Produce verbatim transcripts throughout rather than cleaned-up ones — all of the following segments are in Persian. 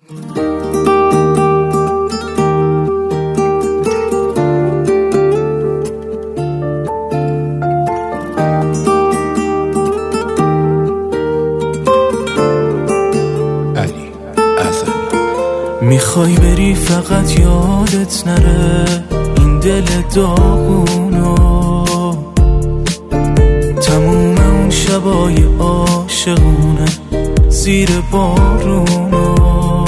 میخوای بری فقط یادت نره این دل داغونو، تموم اون شبای عاشقونه زیر بارونو.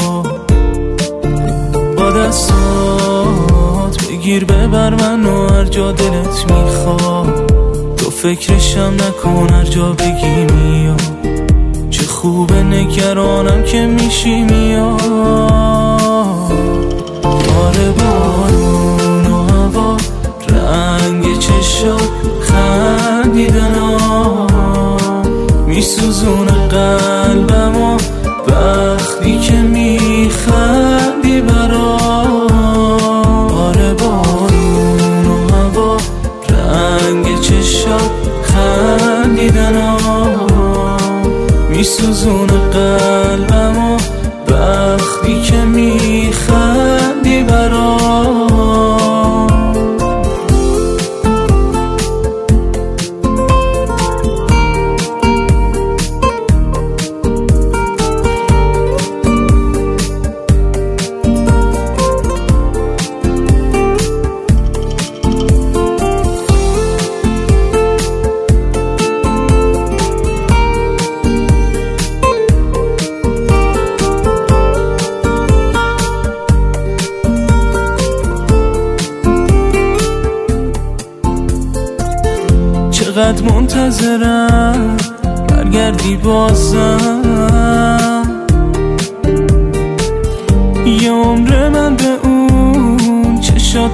با دستات بگیر ببر منو هر جا دلت میخواد، تو فکرشم نکن هر جا بگی میام. چه خوبه نگرانم که میشی میاد. باره بارون و هوا رنگ چشات خندیدنا میسوزونه قلبم و وقتی که میخندی برا. باره بارون و هوا رنگ چشات خندیدنا میسوزونه قلبم و وقتی که میخندی برا. چقدر منتظرم برگردی بازم، یه عمر من به اون چشات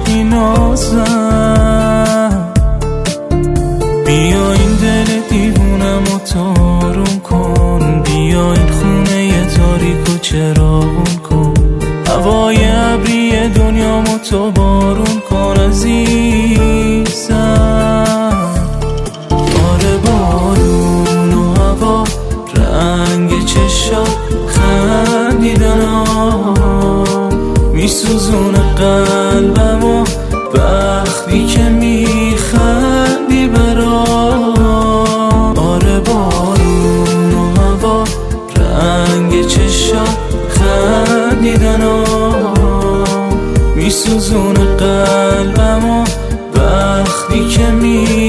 مینازم. بیا این دل دیوونم و تارون کن، بیا این خونه ی تاریک و چراغون کن. هوای ابری دنیامو تو بارون کن عزیزم. بارون و هوا رنگ چشات خندیدنا میسوزونه قلبم و وقتی که میخندی برا. آره بارون و هوا رنگ چشات خندیدنا میسوزونه قلبم و وقتی که می